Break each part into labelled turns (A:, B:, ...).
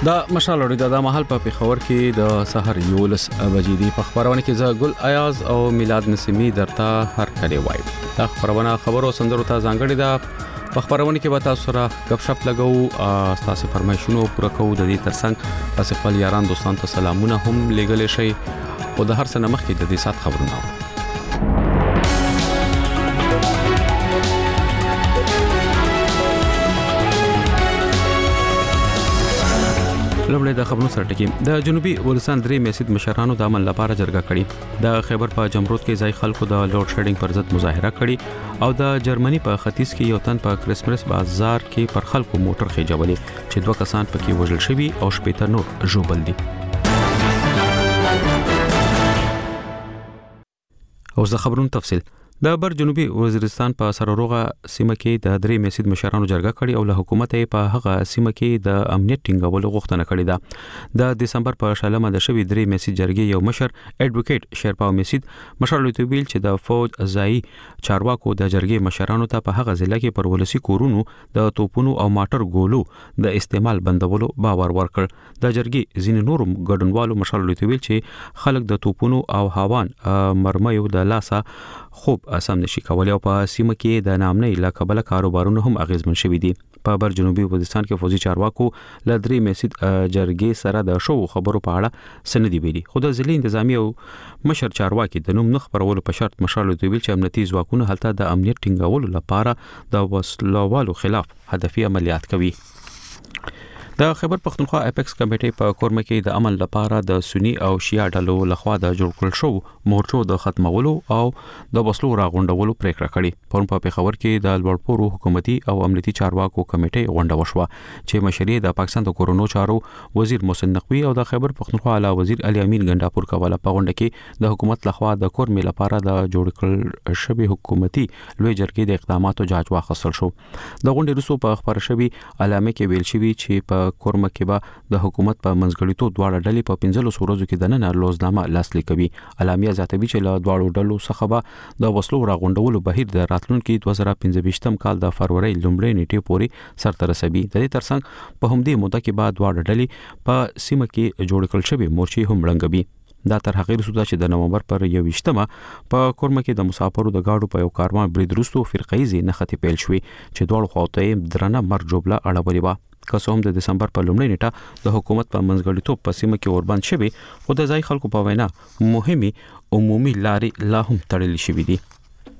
A: دا مشال اوري دا محل په پیښور کې د سحر 11 بجې دی په خبرونه کې ز ګل ایاز او میلاد نسیمی درته هر کړي وای دا خبرونه خبرو سندرو ته ځانګړي دا په خبرونه کې به تاسو سره غب شپ لګو تاسو فرمایشونو پوره کوو د دې ترڅنګ تاسو خپل یاران دوستان ته سلامونه هم لګلې شي او د هر څه نمخ کې د دې سات خبرونه لومړی د خبرونو سره ټکی د جنوبي ولسان درې میسید مشرانو د عمل لپاره جرګه کړې د خیبر په جمرود کې ځای خلکو د لوډ شیډینګ پر ضد مظاهره کړې او د جرمني په ختیځ کې یو تن په کرسمس بازار کې پر خلکو موټر خېجولې چې دوه کسان پکې وژل شوي او شپږ نور ژوبل دي اوس د خبرونو تفصیل د بر جنوبي وزیرستان په سرروغه سیمه کې د درې میسید مشرانو جرګه کړې او له حکومت په هغه سیمه کې د امنیت ټینګولو غوښتنه کړې ده د دسمبر په شلمه د شوی درې میسید جرګې یو مشر اډوکیټ شیرپاو میسید مشر لوتوبیل چې د فوج ځای چارواکو د جرګې مشرانو ته په هغه ځله کې پر ولسی کورونو د توپونو او ماټر ګولو د استعمال بندولو باور ورکړ د جرګې ځین نور ګډونوالو مشر لوتوبیل چې خلک د توپونو او هاوان مرمیو د لاسه خوب اسام نشي کولای او په سیمه کې د نامنۍ لکبل کاروبارونه هم اغیزمن شوي دي په بر جنوبي وزیرستان کې فوجي چارواکو ل درې میسید جرګې سره د شو خبرو په اړه سندې ویلي خو د ځلې انتظامی او مشر چارواکي د نوم نخ پرولو په شرط مشال دوی چې امنیتي ځواکونه هلته د امنیت ټینګولو لپاره د وسلوالو خلاف هدفي عملیات کوي د خیبر پختونخوا اپیکس کمیټې په کورمه کې د عمل لپاره د سنی او شیعه ډلو لخوا د جوړ کړل شو مورچو د ختمولو او د وسلو راغونډولو پریکړه کړې په پیښور کې د لوړپوړو حکومتي او امنیتي چارواکو کمیټې غونډه وشوه چې مشري د پاکستان د کورونو چارو وزیر محسن نقوی او د خیبر پختونخوا اعلی وزیر علي امین ګنداپور کوله په غونډه کې د حکومت لخوا د کورمې لپاره د جوړ کړل شوی حکومتي لوی جرګې د اقداماتو جاج واخیستل شو د غونډې وروسته په خبر شوی علامه کې ویل شوی چې په کورمه کې به د حکومت په منځګړیتوب دواړه ډلې په 15 ورځو کې د نن لوزنامه لاسلیک کوي علامه ذاتوي چې له دواړو ډلو څخه به د وسلو راغونډولو بهیر د راتلونکي 2015 کال د فروری لومړۍ نیټې پورې سرته رسوي د دې ترڅنګ په همدې موده کې بعد دواړه ډلې په سیمه کې جوړ کړل شوی مورچې هم رنګوي دا تر هغه وروسته چې د نومبر پر 21مه په کورمه کې د مسافرو د گاډو په یو کاروان برید وروسته فرقایي نښتې پیل شوې چې دواړو خواته درنه مرګ جوړه اړولې و که څه هم د دسمبر په لومړۍ نیټه د حکومت په منځګړیتوب په سیمه کې اوربند شوی خو د ځای خلکو په وینا مهمي عمومي لارې لا هم تړلې شوې دي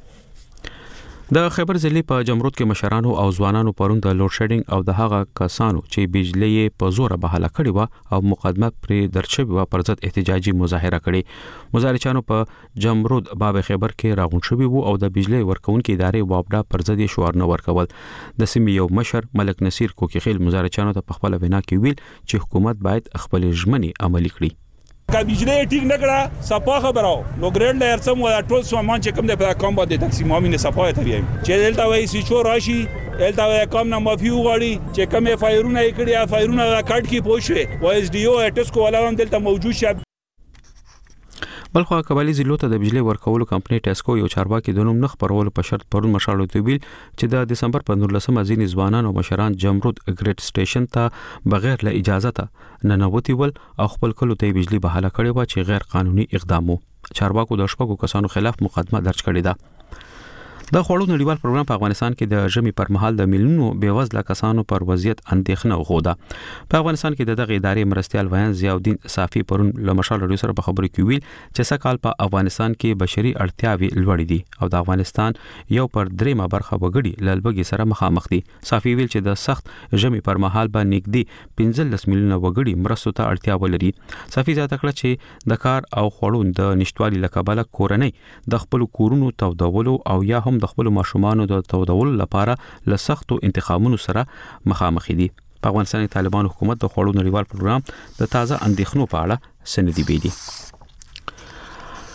A: د خیبر ضلع په جمرود کې مشرانو او ځوانانو پرون د لوډ شیډینګ او د هغه کسانو چې بجلی په زور بهاله کړي و او مقدمه پر درچوي و پر ضد احتجاجي مظاهره کړي مظاهرچانو په جمرود باب خیبر کې راغون شوي وو او د بجلی ورکونکو ادارې وابډا پر ضد شعار نه ورکول د سیمې یو مشر ملک نصیر کوکیخیل مظاهرچانو ته په خپل وینا کې ویل چې حکومت باید خپل ژمنې عملي کړي
B: که بجلی ټیک نکړه صفا خبرو نو ګریډ لیر سم ولا ټول سامان چې کوم د په کوم باندې تقسیم امینه صفا ته ویم چې دلته وای سی چور راشي دلته وای کوم نه مافي وغړي چې کوم فایرونه کړي فایرونه کټ کی پوښوي و اس ډي او اټسکو ولا هم دلته موجود شه
A: بلخو قبایلی ضلعو ته د بجلی ورکولو کمپنۍ ټیسکو یو چارواکي د نوم نخ پرولو په شرط پرون مشال توبیل چې د دسمبر په 19مه ځینې ځوانان او مشران جمرود ګریډ سټیشن ته بغیر له اجازه ته ننوتی ول او خپل کلو ته بجلی بهاله کړي و چې غیر قانوني اقدام وو چارواکو د شپږو کسانو خلاف مقدمه درج کړې ده د خوړو نړیوال پروګرام په افغانستان کې د ژمي پر مهال د میلیونونو بیوزله کسانو پر وضعیت اندېښنه وغوډه په افغانستان کې د دغه ادارې مرستيال ویان ضیاءالدین صافي پرون له مشال رادیو سره په خبرو کې ویل چې سکهال په افغانستان کې بشري اړتیاوې لوړې دي او د افغانستان یو پر 3 برخه وګړي لړبګي سره مخامخ دي صافي ویل چې د سخت ژمي پر مهال باندې نږدې 15 میلیونه وګړي مرستو ته اړتیا ولري صافي زیاته کړه چې د کار او خوړو د نشټوالي لکبله کورنۍ د خپل کورونو تودولو او یا هم د خپل ماشومانو د تودولو لپاره له سختو انتخابونو سره مخامخ دي په افغانستان کې طالبان حکومت د خوړو نړیوال پروګرام د تازه اندېښنو په اړه سندې ویلي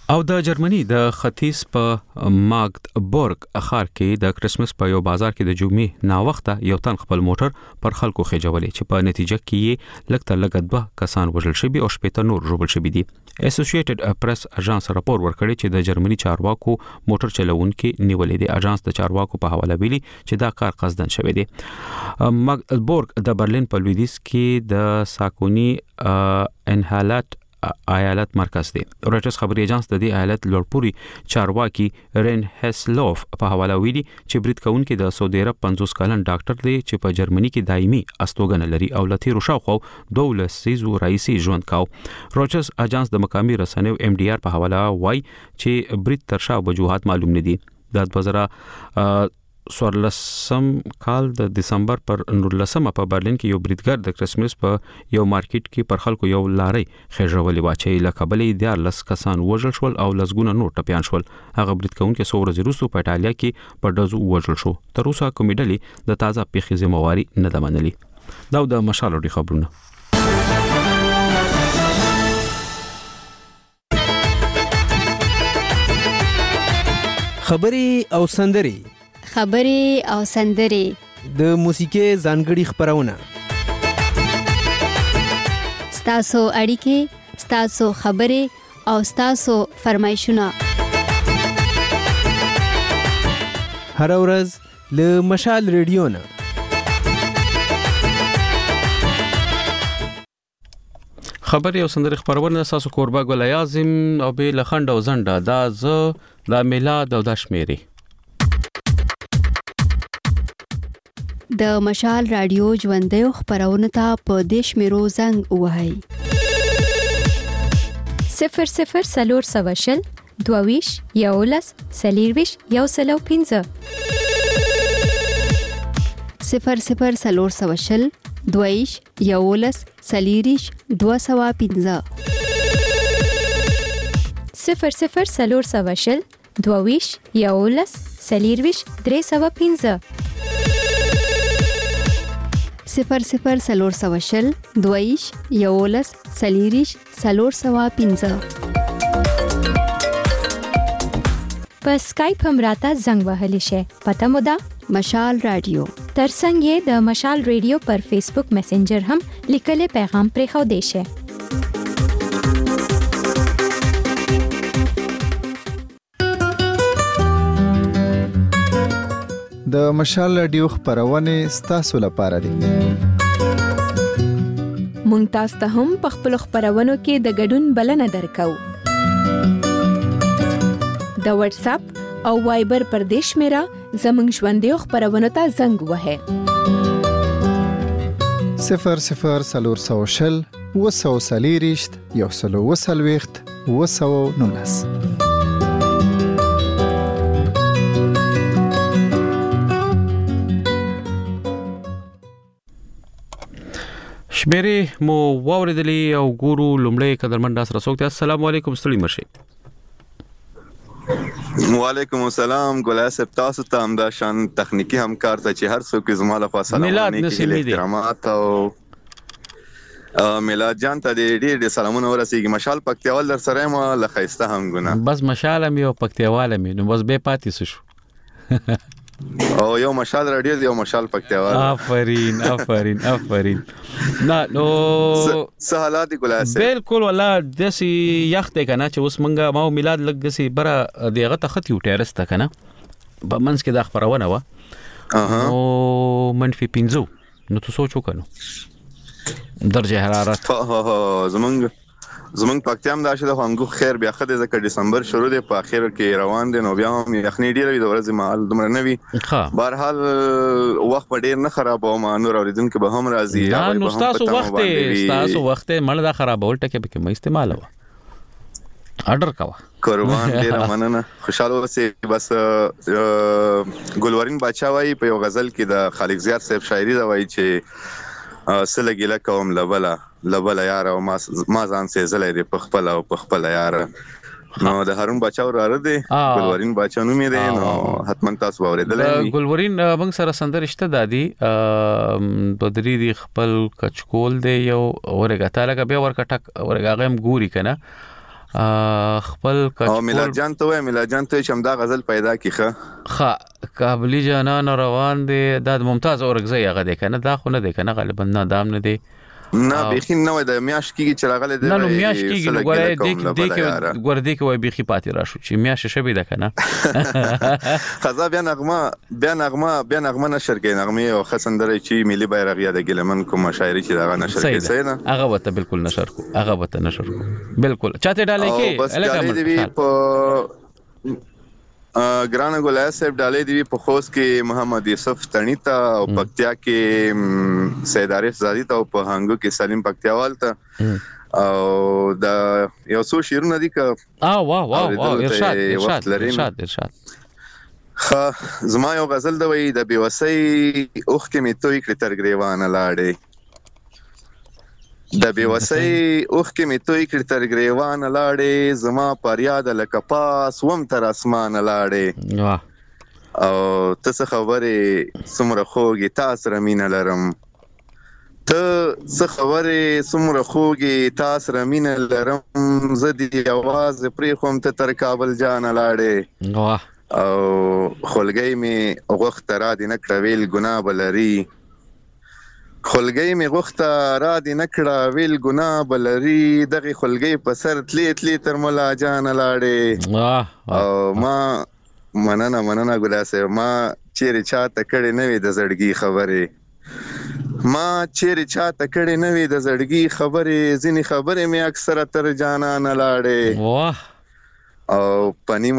A: او د جرمني د ختیځ په ماګدبورګ ښار کې د کرسمس په یو بازار کې د جمعې نا وخته یو تن خپل موټر پر خلکو خېجولې چې په نتیجه کې یې لکه لګ دوه کسان وژل شوي او شپږ نور ژوبل شوي دي. اسوسییټډ پریس اژانس راپور ورکړی چې د جرمني چارواکو موټر چلوونکي نیولې دي. اژانس د چارواکو په حواله ویلي چې دا کار قصدن شوی دی. ماګدبورګ د برلین په لویدیځ کې د ساکونی انهالات ایالت مرکز دی. رويټرز خبري اژانس د دې ایالت لوړپوړي چارواکي رین هسلوف په حواله ویلي چې برید کوونکي د سعودي عرب 50 کلن ډاکټر دی چې په جرمني کې دایمي استوګنه لري او لته روشاو 12 سیزو رئیسي ژوند کاو. رويټرز اژانس د مقامي رسنیو MDR په حواله وایي چې برید تر شا وجوهات معلوم نه دي. د 2014 کال د دسمبر پر 19 په برلین کې یو بریدګر د کرسمس په یو مارکیټ کې پر خلکو یو لارې خېژولې واچي لکبلې د 10 کسان وژل شول او لسګونه نور ټپيان شول. هغه برید کوونکي څو ورځې وروسته په ایټالیا کې په ډزو وژل شو. تر اوسه کومې ډلې د تازه پیښې ذمہواری نه ده منلې. دا د مشال وړي خبرونه.
C: خبري او سندري د موسیقي ځانګړي خبرونه
D: ستاسو اړیکې ستاسو خبري او ستاسو فرمایشونه
C: هر ورځ له مشال ریډیو نه
A: خبري او سندري خبرونه تاسو کوربه ګل اعظم او به لخند او زنده دا ز د میلاد او د شمیري
D: د مشال رادیو ژوندۍ خبرونه ته په دیش میرو زنګ وهاي
E: 00 سلور سواشل دوویش یولس سلیرویش یوسلو 15
D: 00 سلور سواشل دوویش یولس سلیریش 215
E: 00 سلور سواشل دوویش یولس سلیرویش 315
D: 00 سلور سواشل دویش یولس سلیریش سلور سوا 15
E: په سکایپ هم راته زنګ وهلی شي. پته مو ده
D: مشال رادیو
E: ترڅنګ یې د مشال رادیو پر فیسبوک میسنجر هم لیکلي پیغام پرې خو دی شي.
F: د مشال رادیو خبرونه ستاسو لپاره دي.
G: مونږ تاسو ته هم په خپل خبرونو کې د ګډون بلنه درکو. د واتس اپ او وایبر پر دیش میرا زمنګ ژوندۍ خبرونه ته زنګ وهه
F: 00 سلور سوشل وسو سلیریشت یوسلو وسلويخت وسو نونس
A: شمیري مو واوریدلې او ګورو لومړی قدرمن داس رسوک ته السلام علیکم ستړي مرشي.
H: وعلیکم السلام ګلاسب تاسو ته هم دا شان تخنیکی همکار ته چې هر څوک زموږ لپاره سلام علیکم احترامات او میلاد جان ته ډېر سلامونه ورسیږي. مشال پکتیوال در سره ما لخيسته هم ګونه
A: بس مشال مې او پکتیوال مې نو بس به پاتې شو
H: او یو مشال رادیو یو مشال پکتیوال. آفرین نه نو سہالات ګلاسب
A: بالکل ولا دسی یخته کنه چې اوس منګه ما میلاد لګ دسی بره دغه ته ختی ټیرس ته کنه په منځ کې د خبرونه و او منفي 15 نو تاسو سوچو کنه درجه حرارت
H: زمونږ پکتیام دا شته خو خیر بیا خدای زکه دسمبر شروع دی په اخر کې روان دي نو بیا هم یخنی ډیره د ورځې مال دومره نه وي. بهرحال وخت په ډیر نه خراب او ما نور اوریدونکو به هم راځي.
A: نو تاسو وخت مړ دا خرابول ټکه به کې استعمال و آرډر کاوه
H: قربان ډیر مننه خوشاله اوسئ. بس ګلورین بچا وای په یو غزل کې د خالق زیار صاحب شاعري دا وای چې سلګیله کوم لبلا یار او ما ځان سه زلې د پخپل او پخپل یار نو د هارون بچا ور دی ګلورین بچا نو مې دی نو حتمن تاسو اوریدلې
A: ګلورین موږ سره سندرشته دادی د درې دی خپل کچکول دی یو اورګه تعالی به ورکټک اورګه غم ګوري کنه خپل
H: او میلاد جان ته چې دا غزل پیدا کیخه
A: قابلی جانان روان دي د ممتاز اورګزی هغه دی کنه دا خو نه دی کنه غالبا نه دام نه دی
H: نه بيخي نه د میاش کیږي چې راغله دی
A: نه میاش کیږي ګوره دې کې وای بيخي پاتې راشو چې میاش شبي ده کنه
H: خزا بیا نغمه نشر کې نغمه او خسندره چې ملي بیرغ یاد ګلمن کوم شاعري چې دا نشر کې سینا
A: هغه وته بالکل نشر کو بالکل چاته ډالې کې
H: الګا ګران ګولای صاحب ډالې دی په خوست کې محمد یوسف تنیتا او پکتیا کې سید عارف زادی ته او په هنګو کې سلیم پکتیاوال ته او دا یو څو شیرونه دي که
A: واه ارشاد
H: زما یو غزل دی وای د بیوسی اوخ کې می توي کړ تر ګریوان لاړې د بیوسی اوخ کې می توي کړ تر ګریوان لاړې زما پر یاد لکه پاس وم تر اسمان لاړې او ته خبره سمره خوږی تاسو رمین لرم ته څه خبره سمره خوږی تاسو رمین لرم زدي आवाज پرې خوم ته تر کابل جان لاړې او خلګي می وخت را دي نکړه ویل ګناه بلري خلګي می غوخته را دي نکړه ویل ګناه بلري دغه خلګي په سر تلی تر مولا جان لاړې او ما مننه ګلاسه ما چیرې چاته کړي نه وي د زړګي خبره ما چیرې چاته کړي نه وي د زړګي خبره ځینی خبره می اکثره تر جانان لاړې او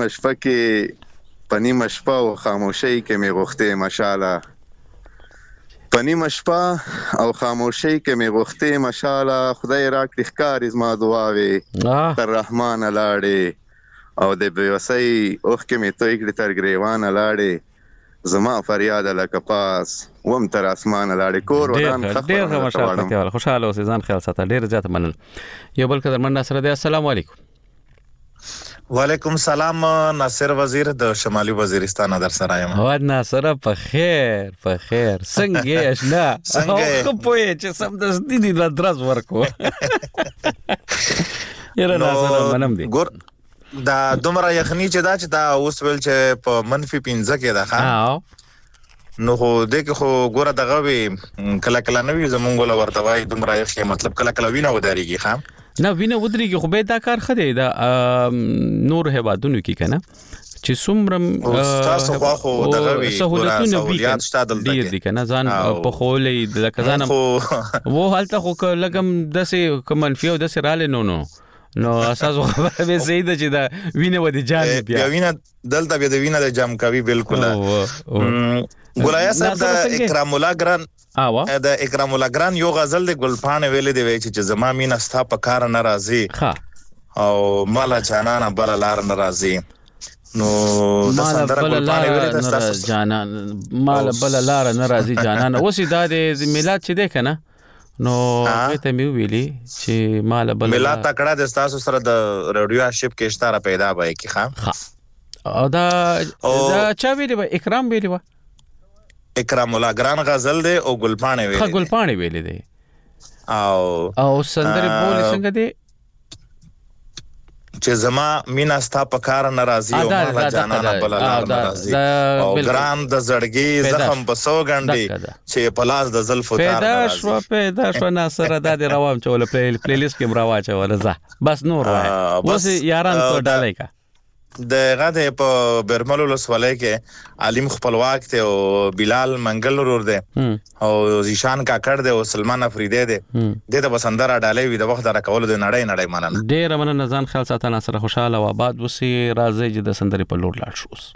H: پنی مشفا او خاموشي کې می غوخته ماشاءالله پنی مشفا او خاموشي کې می غوخته ماشاءالله خدای راکړي ښکار زما دعاوي تر رحمان لاړې او د بیوسی اوخ کې می توي کړ تر ګریوان لاړې زما فریاد لکه پاس وم تر اسمان لاړې کور ودان
A: ډېر مشاله خوشاله اوسې ځان خیال ساته ډېر زیات منل یو بل قدر من سره دی السلام علیکم
I: وعلیکم سلام ناصر وزیر د شمالي وزیرستان در سره یم
A: او ناصر په خیر څنګه اشنا خو پوهې چې سم د دې د درز ورکو یره ناصر منم دی
I: ګور دا دومره یخنی چې دا اوس ویل چې په منفي 15 کې ده ښه نو خو دغه خو ګوره دغه وی کله نوې زمونږ له ورتوای دومره یخ مطلب کله وینه وداريږي ښه
A: نه وینه ودرېږي خو به دا کار خدای دا نور هبادونو کې کنه چې څومره
I: تاسو خو دغه وی
A: سہولتونه ډیر دي کنه ځان په خولې د کزانم وو حالت خو لګم دسه کومنفي او دسه رااله نو اساس خبره به زید چې دا وینه ودی جان
I: بیا وینه دلته بیا د وینه د جام کوي بالکل ګولایا صاحب د اکرام الله ګران د اکرام الله ګران یو غزل د ګلپانه ویلې دی چې زما مين استا په کار ناراضي او مالا جانان بل لار ناراضي نو د سندره ګلپانه ویلې د تاسو
A: جانان مال بل لار ناراضي جانان اوسې د میلاد چې ده کنه نو ته مې ویلي چې مال بل
I: میلاد تکړه د تاسو سره د رادیو شپ کې اشاره پیدا وای کی
A: ها او دا چا ویلی اکرام ویلی
I: اکرام الله ګران غزل دی او ګلپانه ویلې
A: ګلپانه ویلې دی او سندره بولی څنګه دی
I: چې زما مینا ستا په کار ناراضي او ما جانانه بل ناراضي او ګران د زړګي زخم په سوګندې چې پلاس د زلفو تار
A: پیدا شو ناصر د روام چول پلی لیست کې براوا چول زه بس نور وای بس یاران ته ډالای کا
I: د غاده په برملو لسوالای کې عالم خپلواک ته او بلال منګل ورور دی او زیشان کاکړ دی او سلمان افریدی دی دته بسندر ډالې وی د وخت را کول د نړۍ مننه
A: ډیر مننه ځان خیال ساتنه سره خوشاله او آباد وسی راځي چې د سندري په لور لاړ شوس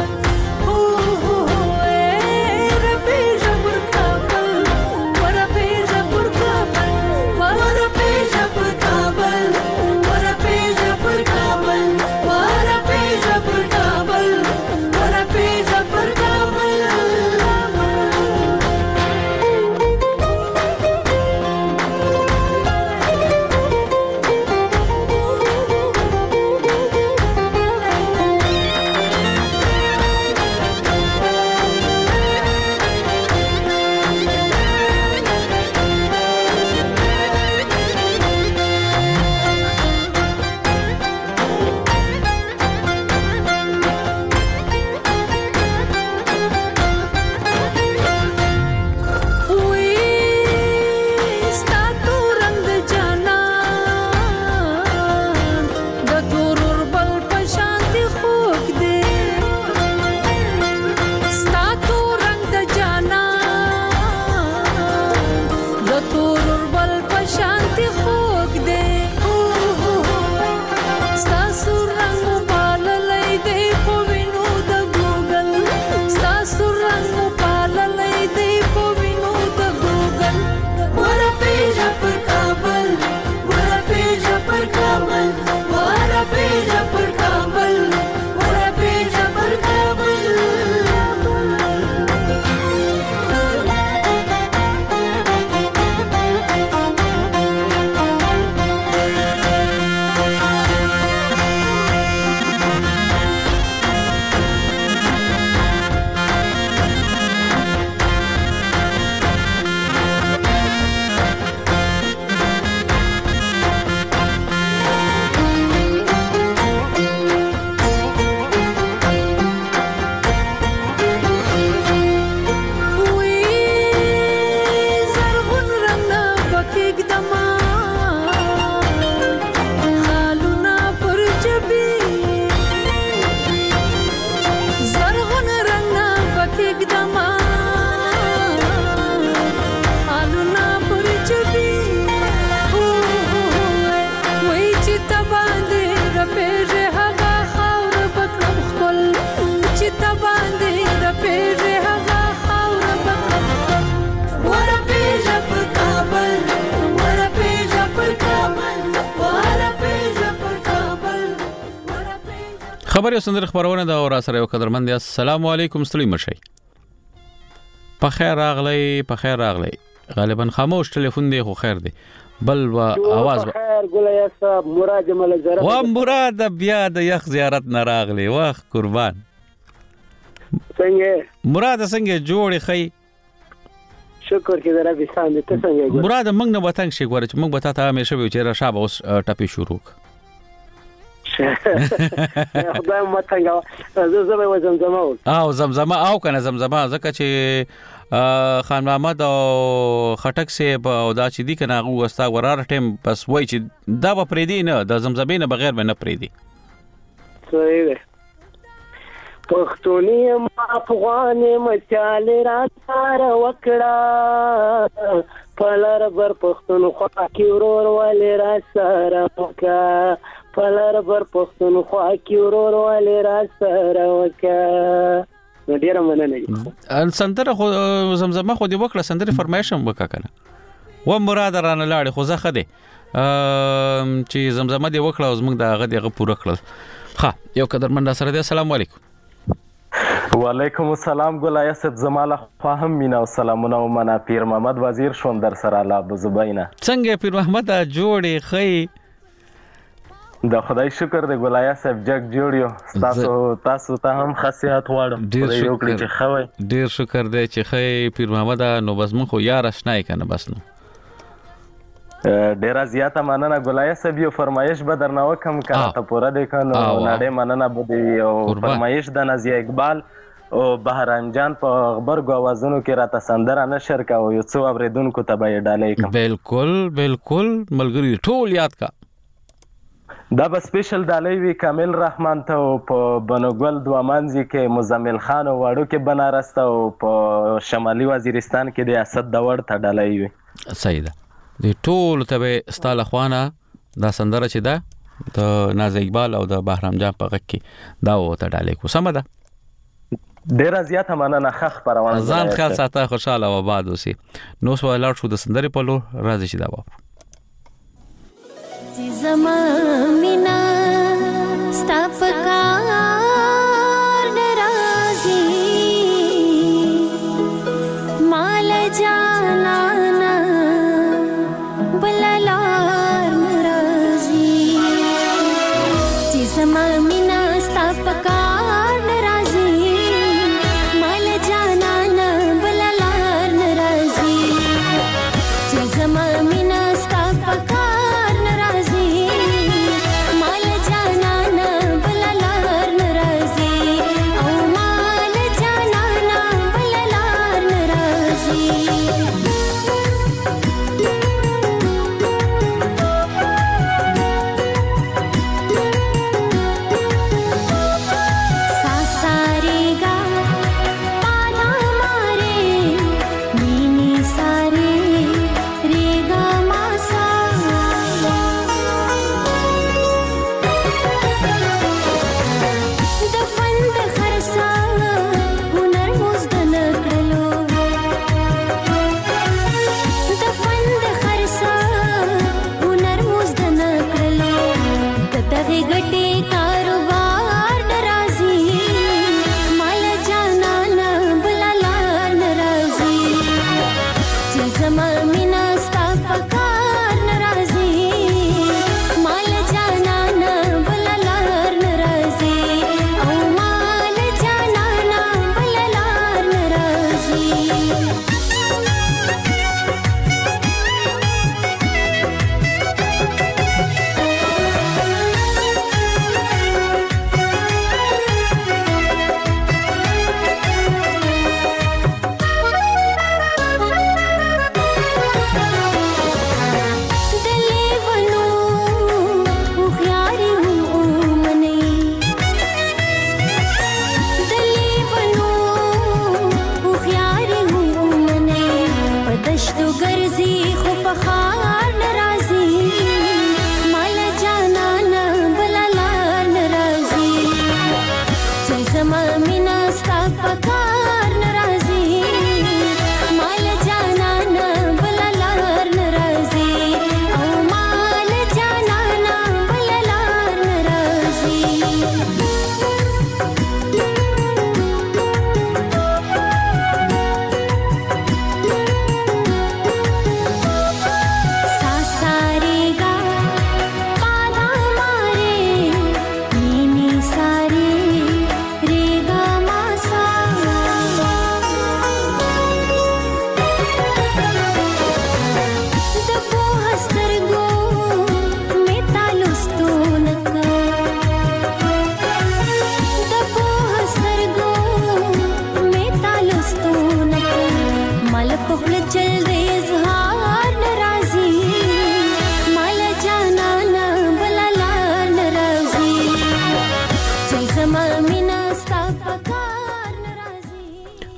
J: What a
A: خبر یو سندره خبرونه دا او را سره یو قدرمند السلام علیکم ستړي مشي په خیر راغلی غالبا خاموش ټلیفون دی خو خیر دی بل و आवाज
J: خیر ګولیا صاحب مراد مل زره
A: و مراد بیا د یخ زیارت نه راغلی واخ قربان
J: څنګه
A: مراد څنګه جوړې خی
J: شکر کې درا بيسان دي ته څنګه ګور
A: مراد موږ نه وتنګ شي ګور چې موږ به تاسو همیشه به چیرې شابه اوس ټپي شروع
J: خدای مو څنګه زه به زمزمه
A: او زمزمه او کنه زمزمه ځکه چې خان محمد او خټک سه او دا چې دی کنه هغه وستا ورار ټیم بس وای چې دا به پریدي نه د زمزمې نه بغیر به نه پریدي
J: صحیح ده پښتوني ما افغان مچال را تار وکړه پلار بر پښتونخوا کې ورور ولې را سره وکړه پلار بر پښتونخوا کې ورور ولې را سره وکړه ډیره مننه
A: ان سندره خو زمزمه خو دی وکړه سندره فرمایشم وکړه و مراد رانه لاړ خو زه خده چې زمزمه دی وکړه اوس موږ دا هغه دی پوره کړل ها یو قدرمن سره دی السلام علیکم
K: وعلیکم السلام ګلای صاحب زماله خو هم مینا او سلامونه ومنه پیر محمد وزیر شوم در سره لا بزبینا
A: څنګه پیر محمد جوړې خی
K: د خدای شکر دی ګلای صاحب جګ جوړیو تاسو ته هم خاصیت واړم
A: ډیر شکر دی چې خی پیر محمد نو بس مخ یار آشنای کنه بس نو
K: ډیر زیاته مننه ګلای صاحب یو فرمایش به درنه وکم کنه ته پوره دی کنه نړۍ مننه بده یو فرمایش د نازیه اقبال او بهرام جان په خبرګو اوازونو کې راته سندره نشر کا او یو څو اوریدونکو ته به ډالې کوم
A: بالکل ملګری ټول یاد کا
K: دا به سپیشل ډالې وی کامل رحمان ته په بنوګل دوامانځي کې مزمل خان او واړو کې بنارس ته او په شمالي وزیرستان کې د اسد دور ته ډالې وی
A: صحیح ده د ټول ته ستاله خوانه دا سندره چې ده د ناز اقبال او د بهرام جان په غږ کې دا وته ډالې کو سم ده
K: ډیر زیاته مننه خخ پروانه
A: ځان خیال ساته خوشاله و باد اوسې نو سو لاړ شو د سندره په لور راځي چې دا و
L: زمانینا ستاپکار ناراضی مال جانانا بلالار ناراضی زمانینا ستاپکار ناراضی مال جانانا بلالار ناراضی زمانینا ستاپکار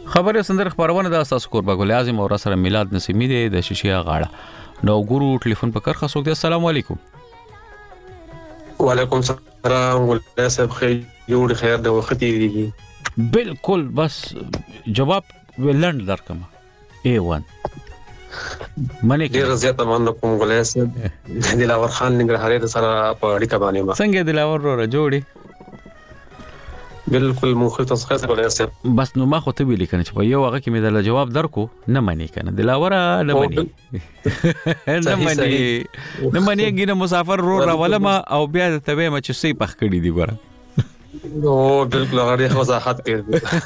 A: خبره سندره خبرونه د اساس قربا ګل اعظم او سره میلاد نسیمی دی د شیشیا غاړه نو ګورو ټلیفون په کار خاصو دی. السلام علیکم.
M: وعلیکم السلام ولې صاحب جوړ خیر د وخت دی.
A: بالکل بس جواب ولند درکم A1 منه
M: ډیر زیاته مننه کوم ولې صاحب دلاور خان ننګرهاري سره په اړیکه باندې ما
A: څنګه دلاور وره جوړي
M: بالکل مخه تاسو څه ولې صاحب
A: بس نو ما خو ته ویل کنه چې په یو هغه کې مې د جواب درکو نه مانی کنه دلاور نه مانی نه مانی ګینه مسافر رو راولما او بیا ته به مچ سي پخ کړی دی ګره
M: نو بالکل هغه وضاحت کوي.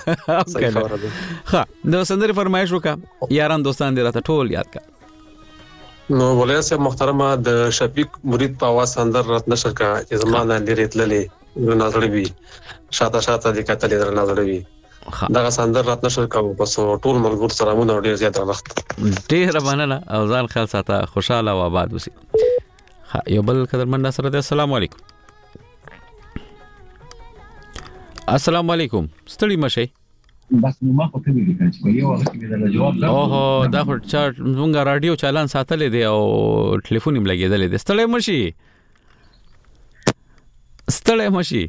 A: ها نو سندره فرمایش وکا یاران دوستان دې راته ټول یاد کا.
M: نو ولې صاحب محترمه د شفیق مرید په आवाज سندر رات نشر کا چې زمانه لري تللې نازړوي شاته د کتلې در نازړوي دا سندر رات نشر کا بس ټول مرګور سلامونه ډیر زیات وخت
A: ډیر مننه او ځان خیال ساته خوشاله او آباد اوسئ. ها یو بل قدرمن سره د السلام علیکم. السلام علیکم ستړي مشه
N: بس نو ما خو ته ویل کړم چې یو هغه کې د جواب
A: اوه دا خو چارت مونږه رادیو چالان ساتلې دی او ټلیفون یې لګیدلې دی. ستړي مشي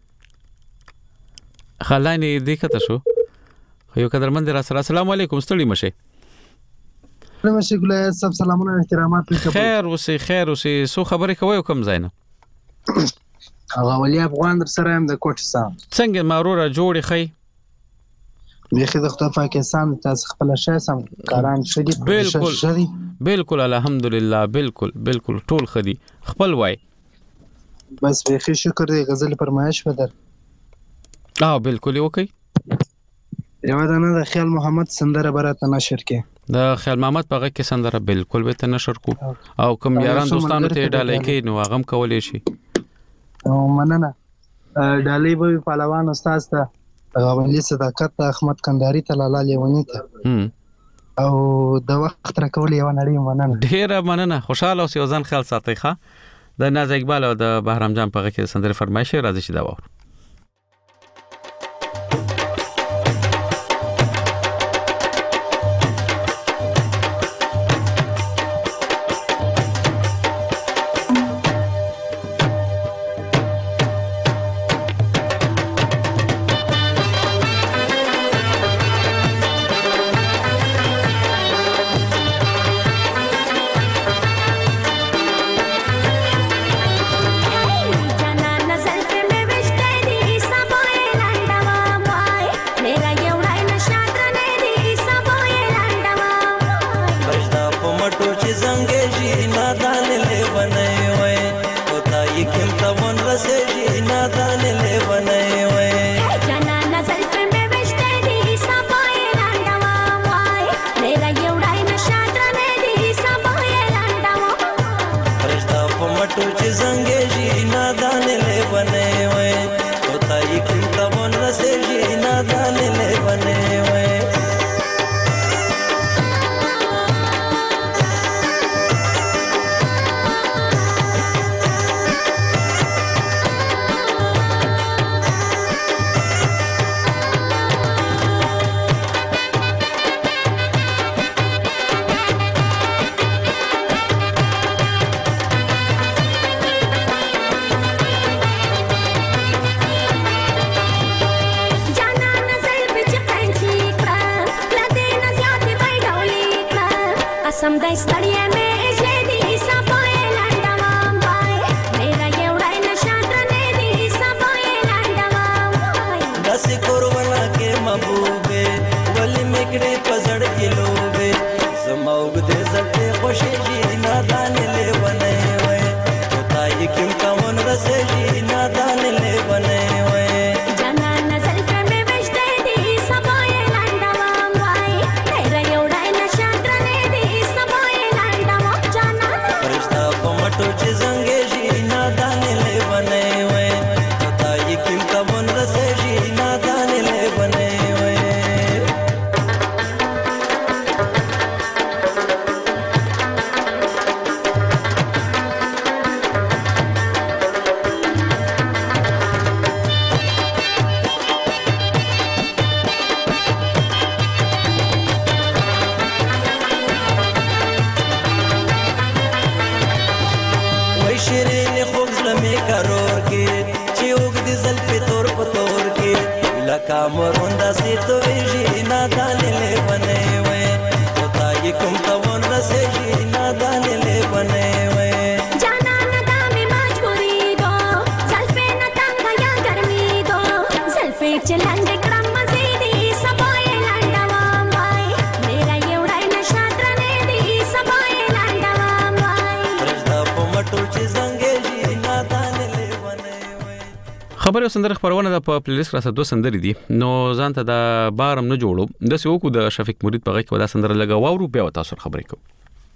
A: خلاني دې کته شو یو قدرمن را سره السلام علیکم ستړي مشه
O: نمشه ګل سب سلامونه احترامات
A: خیر اوسې سو خبرې کوي کوم زاینه
O: هغه ولي افغان در سره هم د کوټ سام
A: څنګه ماروره جوړې خي
O: میخي د خطر پاکستان تاسو خپل شای سم کاران شدي
A: بالکل الحمدلله بالکل ټول خدي خپل وای
O: بس میخي شکر دی غزل فرمایش بدر
A: بالکل وکي
O: یو دانه د خیال محمد سندره برات نشر کې
A: د خیال محمد په غږ کې سندره بالکل به نشر کو او کوم یاران دوستانو ته ډالۍ کې نو هغه کولې شي
O: او مننه ډالۍ به پهلوان استاد ته غوړلې صداقت احمد کندهاري ته لاله لیونی ته او د وخت را کول یو نړۍ مننه
A: ډیر مننه خوشاله اوسئ او ځان خیال ساتئ ښه د ناز اقبال او د بهرام جان په غږ کې سندره فرمایش راځي چې دا وره
P: कामरून दासी तो विजी नादानले बने हुए होता ये कुम तवन रसेजी नादानले बने हुए
L: जाना नदा में मजबूरी दो सल्फे न तंग या गर्मी दो सल्फे चलंग क्रम मजीदी सबाए लंडवा माई मेरा ये उड़ाई नशा त्रने दी सबाए लंडवा माई
P: रजदा पमटो चिजंगे जी नादानले
A: خبر سندره خبرونه د په پلیلیست راځه دوه سندري دي نو ځان ته د بارم نه جوړو د سوکو د شفیق مرید په غږ کې ودا سندره لګا واورو بیا تاسو خبرې کوم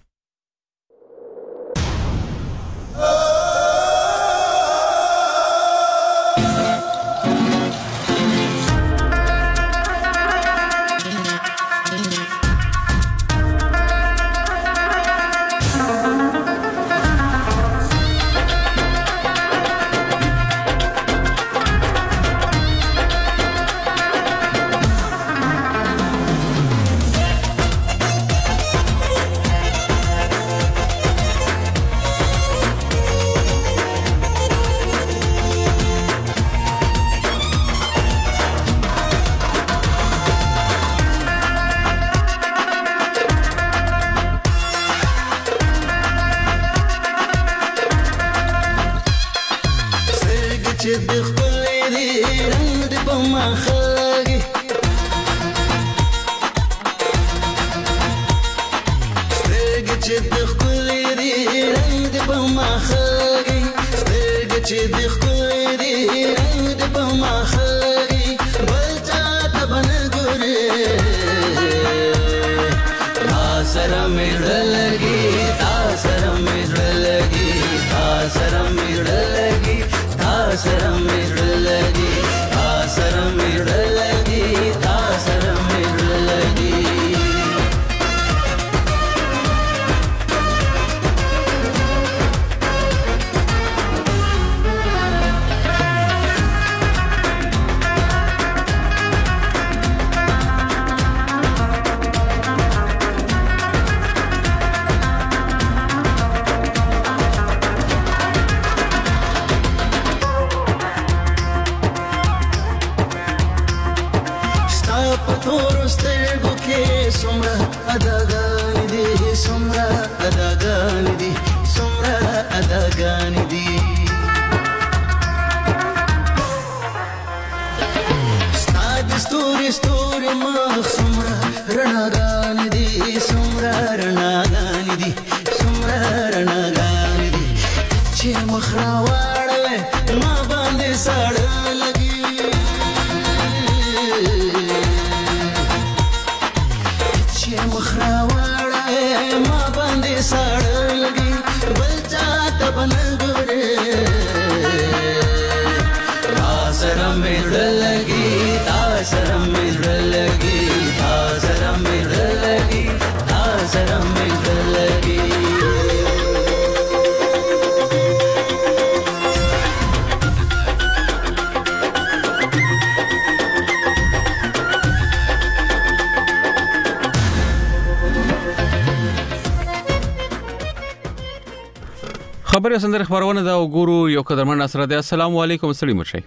A: خبر سندره خبرونه دا وګورو یو قدرمن نصر دی السلام علیکم سلام مشي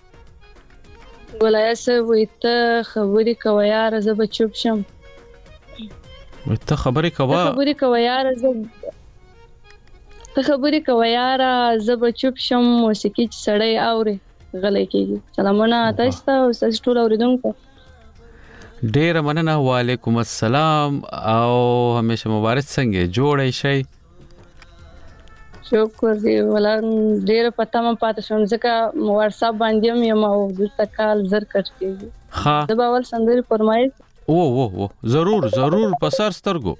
Q: ولای سویته خبرې کوي یار زه به چوپ شم
A: ته خبرې کوي یار
Q: زه به چوپ شم موسیقي سړی اوري غلې کېږي سلامونه تاسو ته او تاسو ټول اوریدونکو
A: ډیر مننه وعلیکم السلام او همیشه مبارک څنګه جوړی شي
Q: شکر دی ولا ډیر پته ما پاتې شوم ځکه واتس اپ باندې یم او د تکال زر کټږي
A: ها
Q: د باول سندري فرمایي
A: او ضرور په سر سترګو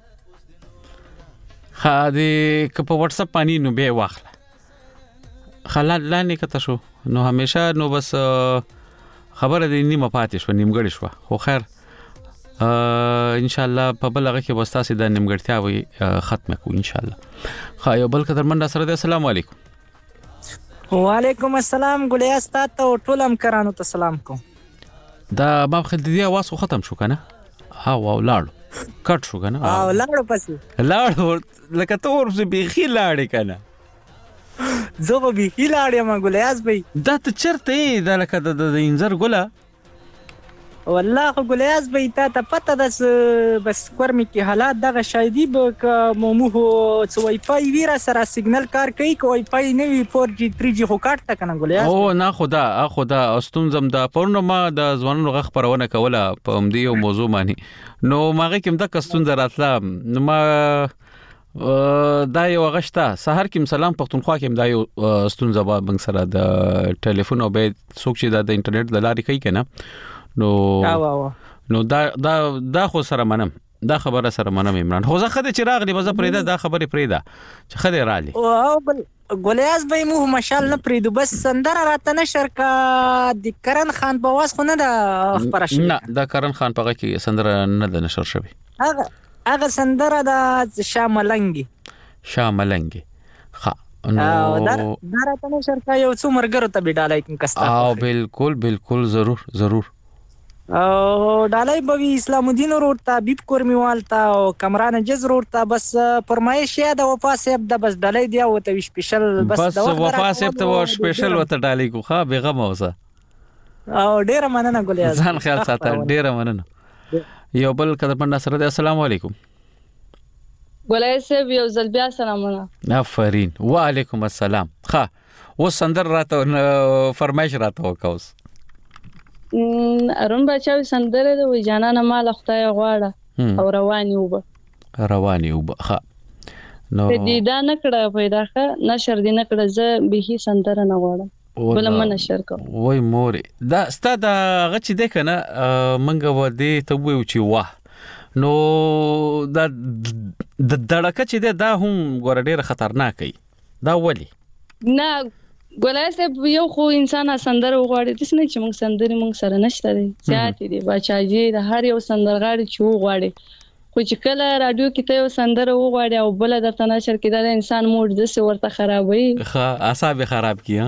A: ها دې که په واتس اپ باندې نو به واخله خلل لانی کته شو نو همیشه نو بس خبره دې نیمه پاتې شو نیمګړی شو خو خیر ان شاء الله په بلغه کې وستاسې د نیمګړتیا وي ختم کو ان شاء الله خا یو بل قدرمن سره السلام علیکم
R: وعلیکم السلام ګلیا ستاسو ته ټول همکارانو ته سلام کوم
A: دا ما خل دې आवाज ختم شو کنه او لاړو کټ شو کنه
R: او لاړو پسې
A: لاړو لکه تور زه بيخي لاړې کنه
R: زه به بيخي لاړې ما ګلیاس بھائی
A: دا ته چرته دا لکه د انځر ګله
R: والله خو ګلیاز به ته پته ده بس کورمې کې حالات دغه شایدي به که مومو څه وای فای ویرا سره سیګنل کار کوي که وای فای نه وي 4G 3G خو کارت ته کنه ګلیاز
A: او نه خدا استون زم دا پرونه ما د ځوانانو غخ پرونه کوله په همدې یو موضوع باندې نو ماغه کوم د کستون دراتله نو ما دا یو غشته سحر کې سلام پښتونخوا کې دا یو استون زبا بنګ سره د ټلیفون او به څوک چې د انټرنیټ د لارې کوي کنه نو دا خو سره منم دا خبره سره منم عمران خو زه خدای چې راغلی بزه پریدا دا خبره پریدا چې خدای رالی
R: او ګلیاز به مو مشال نه پریدو بس سندره راته نشر کا د کرن خان په واس خو نه د خبره شي
A: نه د کرن خان په کې سندره نه د نشر شوی
R: هغه سندره د شاملنګي ها نو دا راته نشر کا یو څو مرګرو ته بډالای کوم کستا
A: او بالکل ضرور
R: او ډالای بوي اسلام الدین روډ ته بیب کورمیوال ته او کمران جز روډ ته بس فرمایش یا د وفا صاحب د بس ډالای دی او ته سپیشل
A: بس وفا صاحب ته سپیشل وته ډالای کو ښه بیغم اوسه
R: او ډیر مننه ګلیاز
A: ځان خیال ساته ډیر مننه یو بل کده پنده سره دی السلام علیکم
Q: ګلیاز صاحب یو ځل بیا سلامونه
A: آفرین وعلیکم السلام ښه و سندر راته فرمایش راته وکاوس
Q: ارون بچاوي سندره د وی جانانه مال خدای غواړه او رواني وب
A: ها نو
Q: دیدا نکړه پیدا ښه نشر دی نکړه زه به سندره نه غواړم بل من نشر کوم
A: وای مور دا ستاد غچ دې کنه منګه ودی ته وی چې واه نو دا د دړکه چې دا هم ګور ډیر خطرناک دی دا ولی
Q: نه ګلیاز یو خو انسان سندره وغواړي د څه نه چې موږ سندري موږ سره نشته دي زیات دي بچاجي د هر یو سندرغاړي چې وغواړي خو چې کله رادیو کې ته یو سندره وغواړي او بل درته نشر کې د انسان موډ د څه ورته خرابوي
A: اعصاب خراب کیه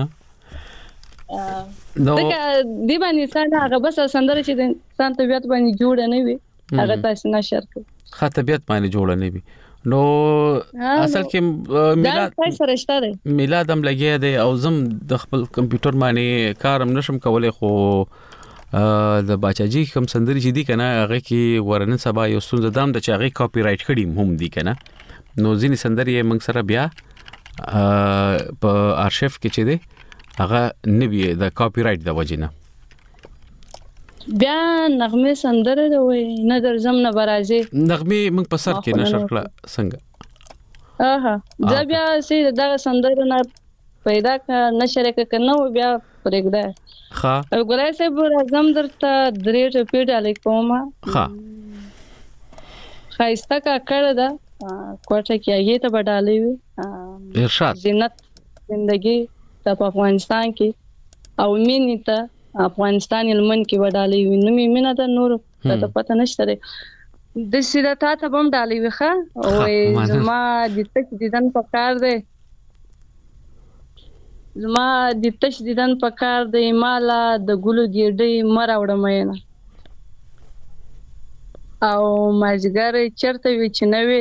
Q: نو دی باندې انسان هغه بس سندره چې د انسان طبيعت باندې جوړ نه وي هغه تاسو نشر کوي
A: ښه طبيعت باندې جوړ نه وي نو اصل کې میلاد هم لګیا دی او زم د خپل کمپیوټر باندې کارم نشم کولای خو د باچاجي کوم سندري چې دي کنه هغه کې ورنن سبا یو ستونزه دام د چې هغه کاپی رائټ کړي هم دي کنه نو ځینې سندري موږ سره بیا په ارشیف کې چې دي هغه نوی د کاپی رائټ د وجنه
Q: بیا نغمه سندره د وای نه درځم نه برازي
A: نغمه موږ په سر کې نشر کړه څنګه
Q: دا بیا سي دغه سندره نه پیدا کا نشر کنه بیا پرېګدا
A: ها
Q: ګلای صاحب راځم درته درې ټپې ډالې کومه
A: ها
Q: خایسته کا کړه دا کوټه کې هغه ته بدالې
A: ارشاد
Q: زینت زندگی د افغانستان کې او مینې ته افغانستان یلمن کې وډالې وینم مینه د نور ته پته نشته د سیده ته بم ډالې وخه او زما د تک دیدن په کار دی زما د تش دیدن په کار دی مالا د ګلو ګیډې مراوړم نه او ماجګر چرته وی چې نوې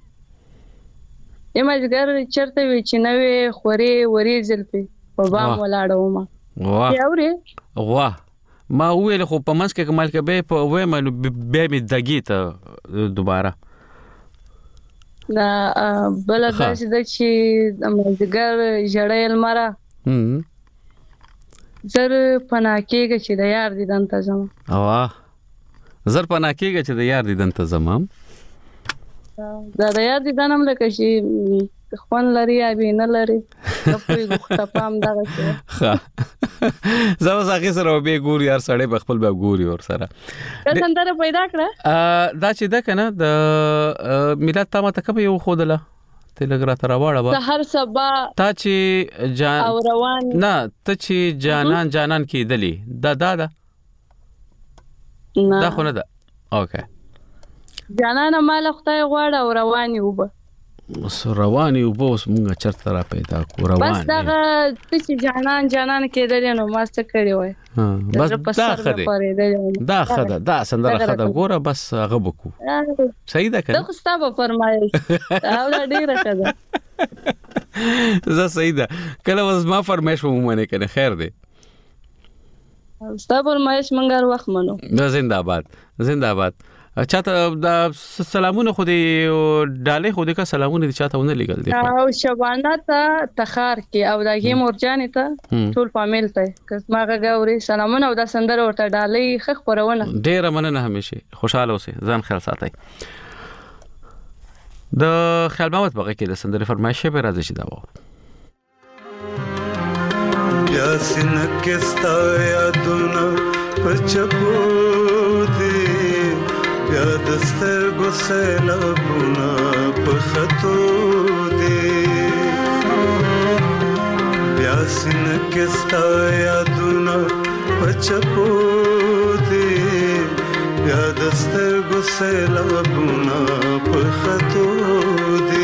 Q: ماجګر چرته وی چې نوې خوري وری زلفي په بام ولاړم
A: واه ما ویل خو په منځ کې کمال کې به په وې منو به می دګی ته دوباره
Q: دا بل داسې د چې د مازګر جړېل مارا زر پناکېږي چې د یار دیدن ته زم
A: زر پناکېږي چې د یار دیدن ته زم
Q: دا د یار دیدن هم لکه چې خون لري یا به نه لري په غوښته پام دغه څه
A: زما ځکه سره به ګوري یار سړی په خپل به ګوري ور سره
Q: څنګه پیدا کړه
A: دا چې دا کنه د میلاد تامه تکه یو خودله تلګرا تر واړه
Q: به هر سبا
A: تا چې جان
Q: او روان
A: نه ته چې جانان کې دلی دا دا خو نه ده اوکے
Q: جانان مال خدای غواړه او رواني وب
A: رواني وبوس مونږه چرته را پیدا کو رواني
Q: بس دا چې جانان کېدل نو ما څه کړی وای
A: بس دا خده دا سندره خده ګوره بس هغه بکو صحیح ده کنه
Q: دا خو ستاسو فرمایش او ډیره خده
A: زه صحیح ده کله وز ما فرمایش ومنه کنه خیر دی
Q: ستا فرمایش منګر وخت منو.
A: زنده باد. چاته د سلامونه خو دې ډالې خو دې کا سلامونه دې چاته ونه لګل دي.
Q: او شبانه ته تخار کې او دغه مورجان ته ټول فامیل ته کسمه غوړي سلامونه او د سندر ورته ډالې خخ پرونه.
A: ډېر مننه همیشه خوشاله اوسئ ځان خیال ساتئ. د خیال محمد بغه کې د سندر فرمایشه به راځي چې دا و.
S: یا سنکستا یادونه پچپو دې بیا دستر ګسلابونه پخته دې بیا سنکستا یادونه پچپو دې بیا دستر ګسلابونه پخته دې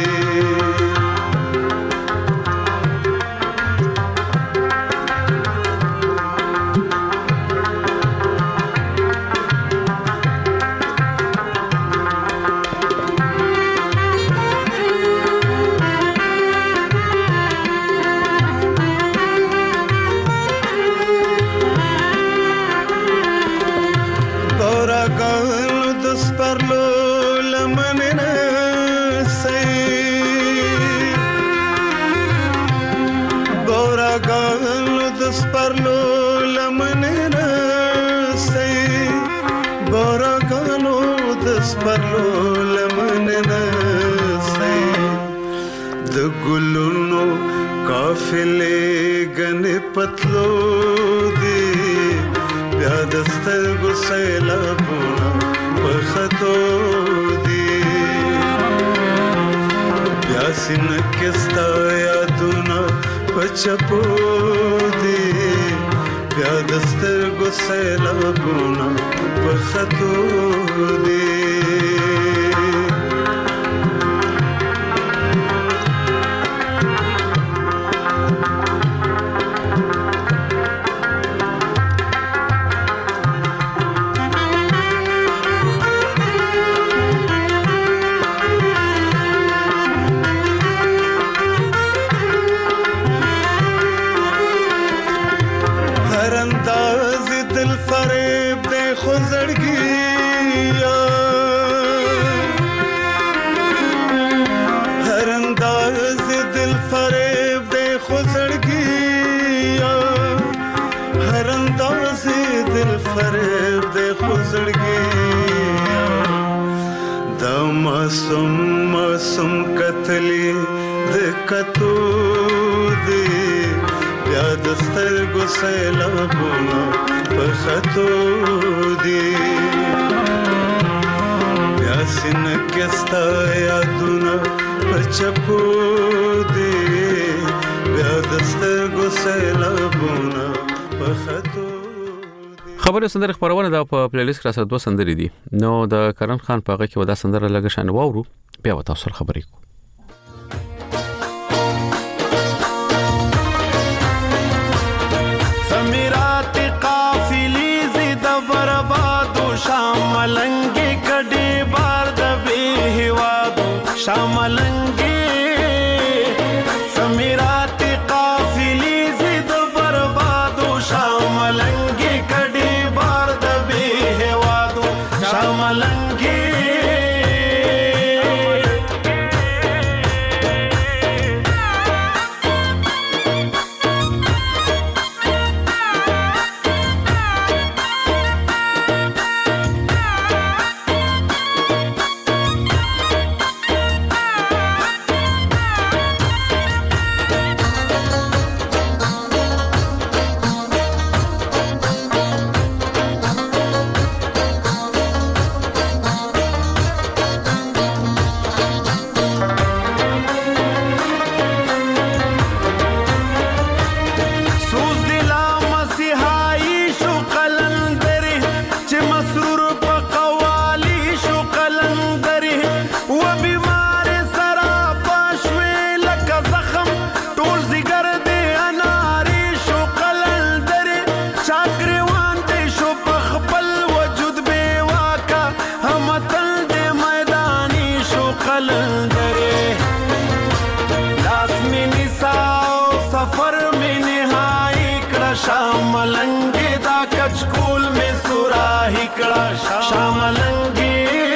S: काफिले गने पतलो दे बया दस्तर गुसैला बुना पखतो दे बया सिनकिस्ता यादुना पचपो दे बया दस्तर गुसैला बुना पखतो दे मासूम कतली दिक्कतो दे बया दस्तर गुसैला बुना पखतो दे बया सिनकिस्ता यादुना पचपो दे बया दस्तर गुसैला बुना पखतो.
A: خبره سندره خبرونه د پلی لیست راځه دوه سندرې دي نو د کرن خان پاغه کې ودا سندره لګ شان واورو بیا وتا سره خبرې کو.
S: سمیرات قافلی زید برباد شاملنګ کډې بار د به هوادو شاملنګ سمیرات قافلی زید برباد شاملنګ
T: मलंगे
S: کړه شاملنګي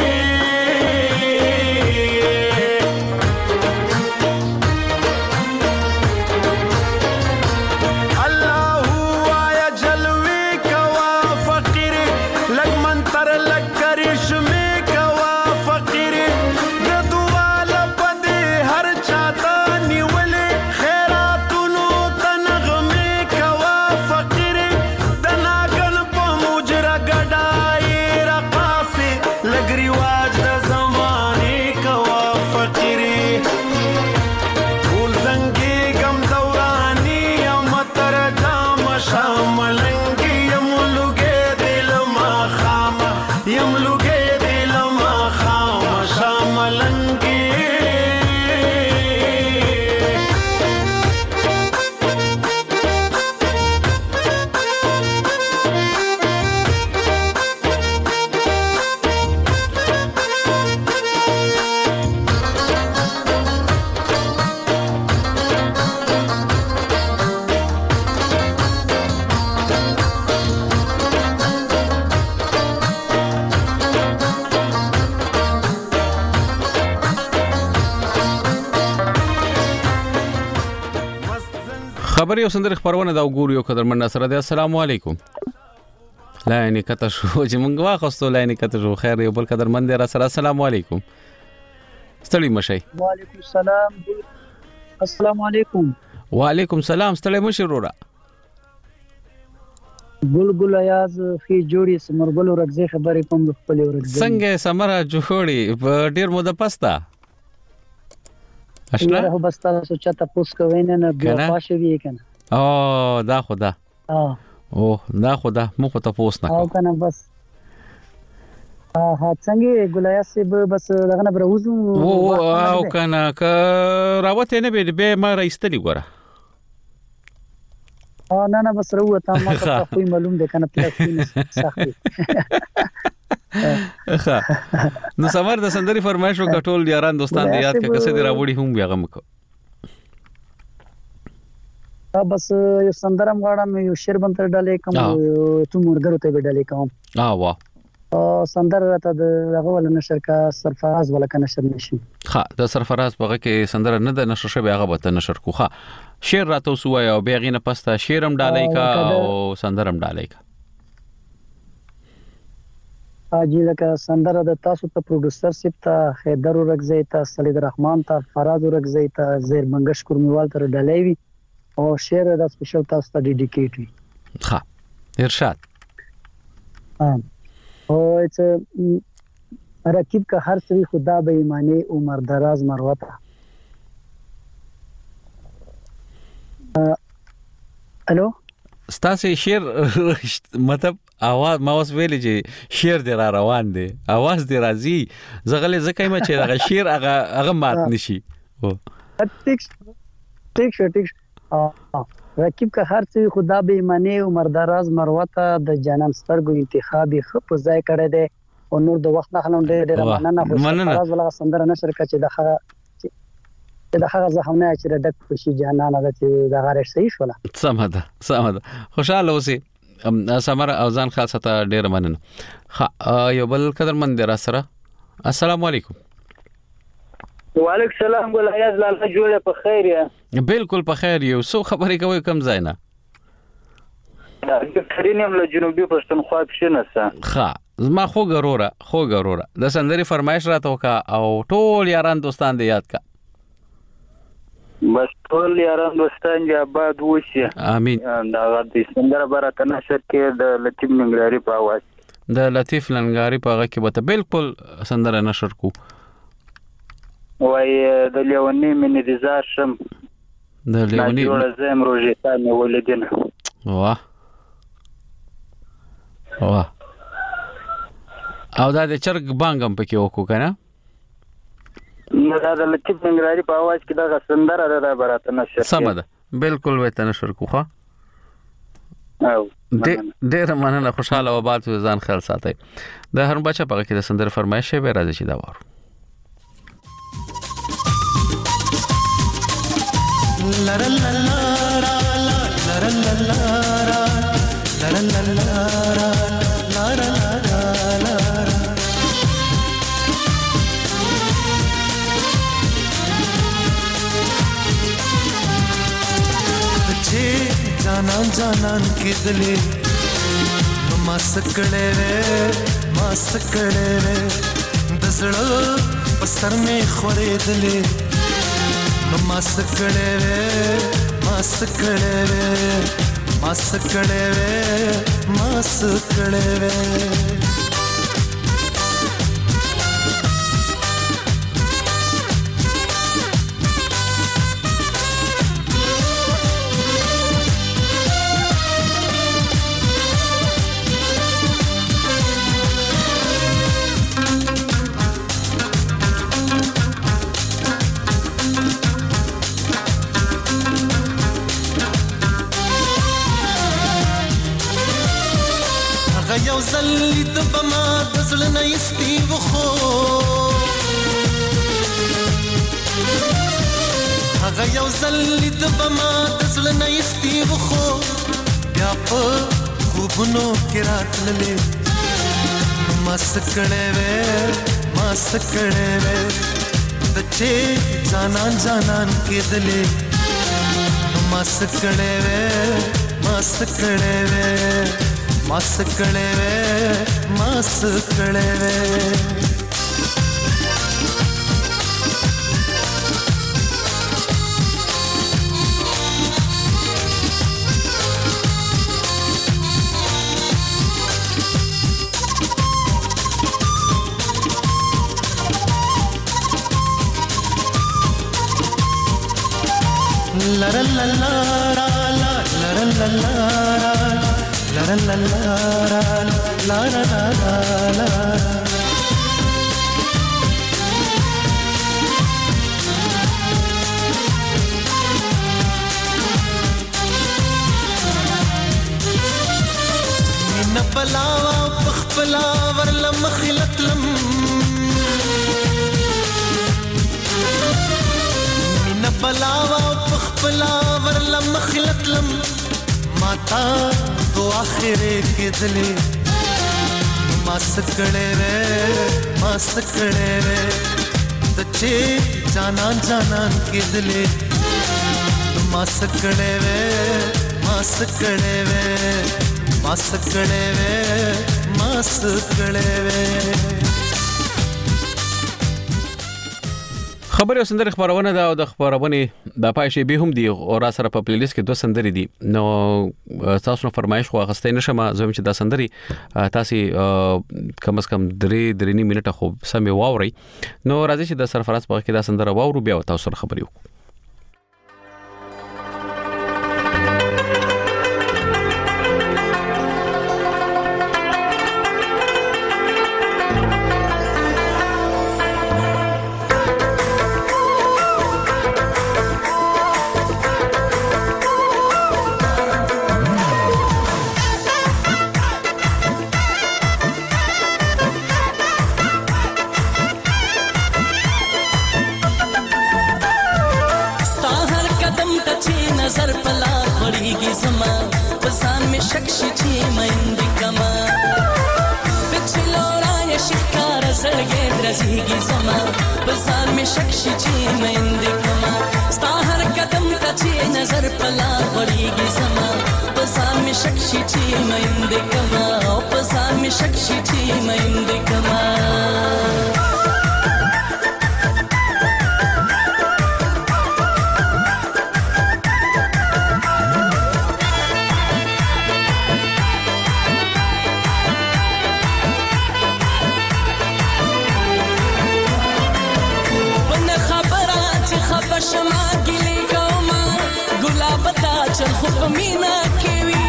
A: خبري او سندري خبرونه دا وګورو یو قدرمن سره دی. السلام علیکم. لاینه کته شو چې مونږ واخستو لاینه کته شو. خیر یو بل قدرمن دی را سره. السلام علیکم. ستړي مشي.
T: وعلیکم السلام. السلام علیکم.
A: وعلیکم السلام. ستړي مشي وروړه.
T: بلبل یاز خي جوړي سمربل ورغزي خبرې کوم خپل ورغزي
A: څنګه سمره جوړي ډیر مو د پستا
T: اشنا هو بس تاسو چاته پوس کوي نه بیا پاشوي کنه
A: او دا خدا او دا خدا مو ته پوس نه
T: او کنه بس ها څنګه ګلیا سي بس دغه نه بروزو
A: او کنه ک راوته نه به ما راستلی ګوره
T: نه بس روته ما ته خو معلوم ده کنه پلاستین سختي
A: نو سمر د سندري فرمایش وکټول یاران دوستان دی یاد کې کسه دی راوړي هم بیا غم کو
T: بس یو سندرم غاړم یو شعر بنتر ډالې کوم تو مرګرو ته ډالې کوم
A: واه
T: سندر راته دغه ول نشر کا سرفراز ولا کنه نشر نشي
A: ها د سرفراز بغه کې سندر نه د نشر شوی هغه به نشر کو ها شعر راته سوای او بیا غینه پستا شعرم ډالې کا او سندرم ډالې کا
T: اجي لکه سندر د تاسو ته پروډوسر سپ ته خیدر ورغزي ته سلید الرحمن ته فراز ورغزي ته زیر منګش کورمیوال ته ډالې وي او شعر د سپیشل تاسو ته ډیډیکیټ وي
A: ها ارشاد
T: او رکیب کا ہر سوی خدا بے ایمانی عمر دراز مروتا الو
A: ستاسو شعر مطلب आवाज ما اوس ویلې چې شعر دی را روان دی आवाज دی راځي زغلې زکه ما چې هغه شعر هغه مات نشي
T: ټیک رکیب کا هر سوی خدا بے ایمانی عمر دراز مروتا د جانان سترګو انتخابي خپ ځای کړی دی او نور د وخت نه خلم ډېر مننه فراز ولا سندره نشر کچې د هغه زحمت چې ډک خوشي جانان د چې د غاره صحیح شولا
A: سمده خوشاله اوسې سمره او ځان خاصه ته ډېر مننه یو بل قدرمن دی را سره. السلام علیکم.
J: وعلیکم السلام ګل حیات لاله جوړه په خیر یا
A: بالکل په خیر یو سو خبرې کوي کم ځای نه
J: کرینم له جنوبي پښتونخوا کې نسه
A: زما خو ګروره د سندري فرمایش راته وکا او ټول یاران دوستان دې یاد کا
J: بس ټول یاران دوستان دې آباد وشي
A: امين
J: دا د سندره برکت نشر کې د لطیف لنګاری په आवाज
A: د لطیف لنګاری په هغه کې به بالکل سندره نشر کو
J: وای د لیونی من انتظار شم
A: د لیونی
J: جوړه زم روزي تانه ولدنه
A: واه او دا د چرګ بانګم پکې وکړو کنه
J: دا د لطیف لنګاری په आवाज کې دا سندره ده برات نشر
A: سمده بالکل وته نشر کوخه او ډېر مننه خوشاله او آباد ځان خیال ساتي د هر بچا په کې د سندره فرمایش به راځي چې دا وره
S: la la la la la la la la la la la la la la la جانان کېدلې ما سکړې وې د زړه په سر مې خورېدلې ما سکړې وې یو زلی د بما د زړه نه ایستي وخو هغه یو زلی د بما د زړه نه ایستي وخو بیا په خوبونو کې راتللې ما سکړې وې د چې جانان کېدلې ما سکړې وې ماس کړه la la la la la la la la La la la la la la la la من بلاوا بخبلا ورلا مخلت لم من بلاوا بخبلا ورلا مخلت لم ماتا تو آخره کېدلې ما سکړې وې د چې جانان کېدلې ما سکړې وې
A: خبري او سندري خبرونه دا او د خبرونه د پایشي به هم دی او را سره په پلیلیست کې 2 سندري دي نو تاسو نو فرمایش خو غستې نشم زم چې دا سندري تاسو کم از کم 3 منټه خو سمې واوري نو راځي چې د سرفراز په کې دا سندره واورو بیا تاسو سره خبري وکړو
P: नजर पला पड़ेगी समा पसान में शख्सी छी महिंदी कमा पिछलोरा ये शिकार सड़गे रजीगी समा पसान में शख्सी छी महिंदी कमा स्ताहर कदम कची नजर पला पड़ेगी समा पसान में शख्सी छी महिंदी कमा पसान में शख्सी छी महिंदी कमा شما ګلی کوما ګلاب تا چل خو مینا کیوي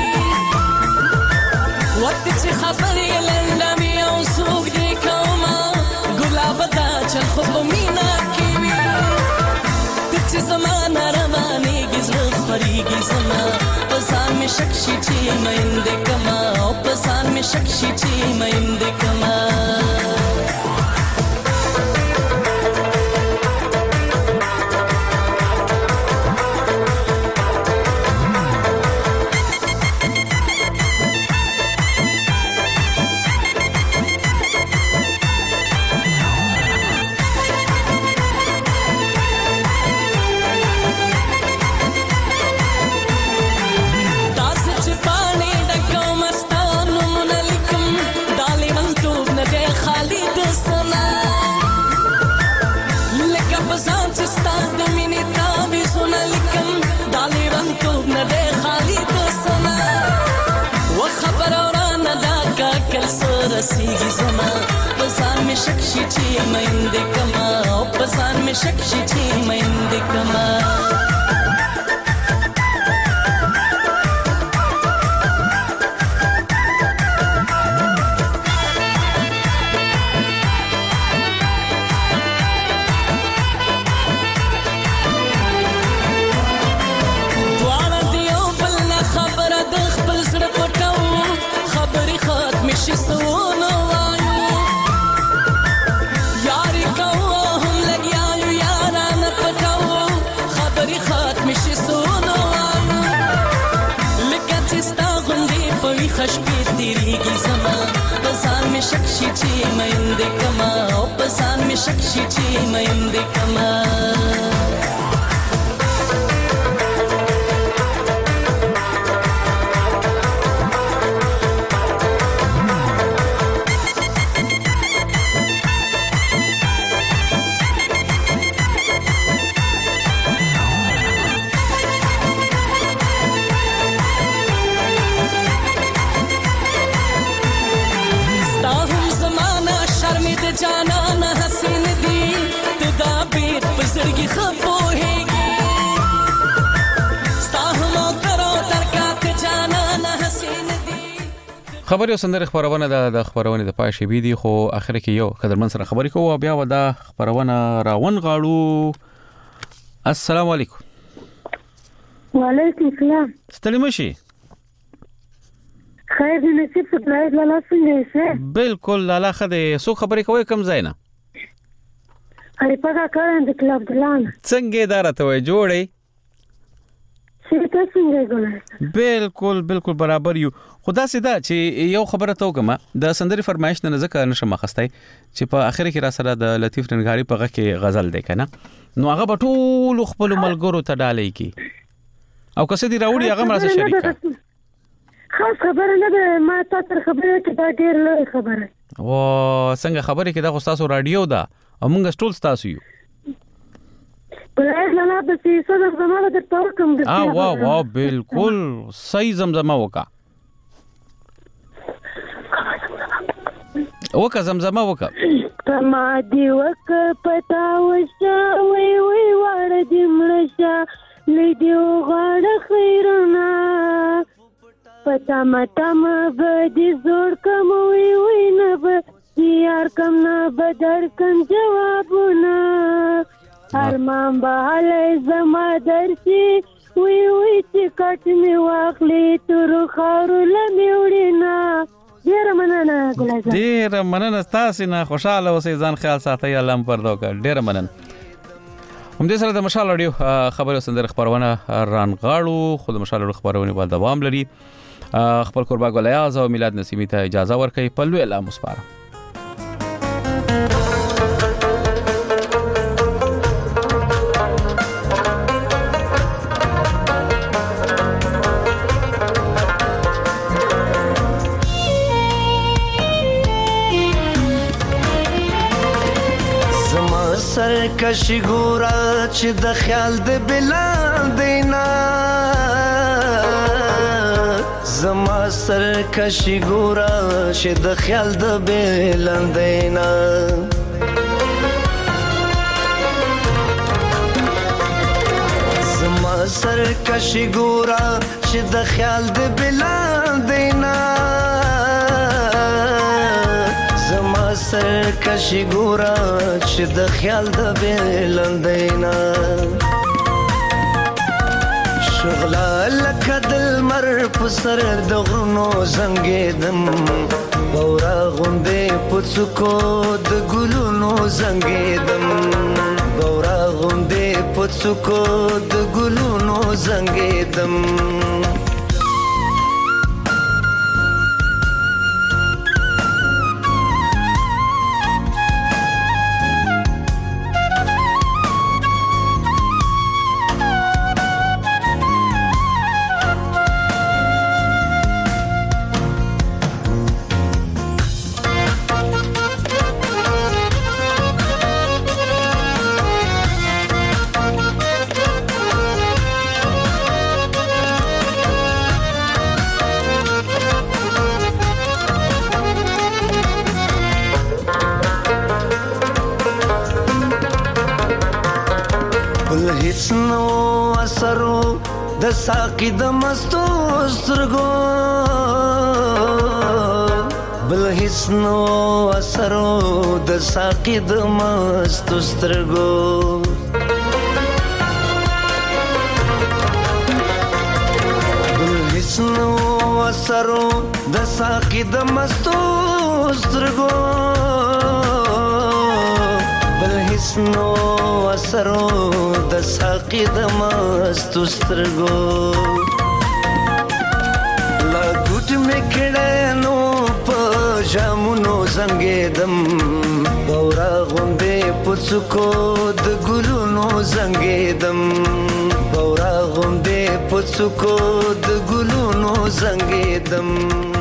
P: وخت چې خبرې لنډمې او سوق دی کوما ګلاب تا چل خو مینا کیوي چې زمانه روانې گزر فریږي زما پسان می شخصي چې مېند کما او پسان می شخصي چې مېند کما خلاصيږي زما پسان می شکشي چې مند کما او پسان می شکشي چې مند کما خش په تیریږي زما پسان می شکشي چې مند کما او پسان می شکشي چې مند کما جانان حسین دی تدا بیت پسرگی خبوهیگی ستاهمو کرو ترکات جانان حسین دی
A: خبري وسندره خبرونه د خبرونه د پای شی دي خو اخر کې یو قدرمن سره خبرې کوو بیا ودا خبرونه راون غاړو السلام علیکم
U: وعلیکم السلام
A: ستړي مشي
U: خیر نصیب څنګه لاله څنګه یې
A: بالکل لاله خدای سو خبرې کوي کم زینا
U: هرې پګه کارن د کلب دلان
A: څنګه دارته وي جوړې
U: څه څنګه ګولای
A: بالکل برابر یو خدا سیدا چې یو خبره تو کما د سندري فرمایش نه ذکر نشم مخستای چې په اخر کې را سره د لطیف رنګاری په غږ کې غزل دی کنه نو هغه بټول خپل ملګرو ته ډالې کی او کسه دی راوړي هغه مرسته شریکه
U: خاص خبره نه ده ما تاسو خبره کې دا ډیر لوی خبره
A: و څنګه خبره کې دا خو تاسو رادیو ده او موږ ټول تاسو یو
U: بلای لاله بس یې څه زمزمه د تور کوم د
A: واو بالکل صحیح زمزمه وکا زمزمه وکا
U: ما دی وک پتا وشا وی وړ دې مړشا لیدو غړ خیرنا پتا متم بدی زور کم وی نه به یار کم نه بدر کم جوابونه ارمان بهاله زما درسي وی چې کټ می واخلې تر خارو لمیوړینا ډیر مننه تاسو نه خوشاله اوسئ ځان خیال ساتئ الله م پردو کړ ډیر مننه هم دې سره د مشال اډیو خبرو سندر خبرونه رانغاړو خو د مشال اډیو خبرونه په دوام لري خپل قربا ګلیاز او میلاد نسیمی ته اجازه ورکړي په لوی الله مسپاره
S: زما سرکشي ګورا چې د خیال د بلال دینا زما سرکشي ګورا چې د خیال د بلندینا زما سرکشي ګورا چې د خیال د بلندینا زما سرکشي ګورا چې د خیال د بلندینا شغلا لکه دل مر پسر د غرونو زنګیدم بورا غوندې پڅکو د ګلونو زنګیدم بورا غوندې پڅکو د ګلونو زنګیدم
B: هیڅ نو اثرو د ساقي د مستو سترګو بل هیڅ نو اثرو د ساقي د مستو سترګو نو اثرو د ساقي د مستو سترګو بل هیڅ نو اثرو د ساقي د مستو سترګو لا ګوټ مې کړه نو په جامونو زنګېدم بورا غوندې پڅکو د ګلونو زنګېدم بورا غوندې پڅکو د ګلونو زنګېدم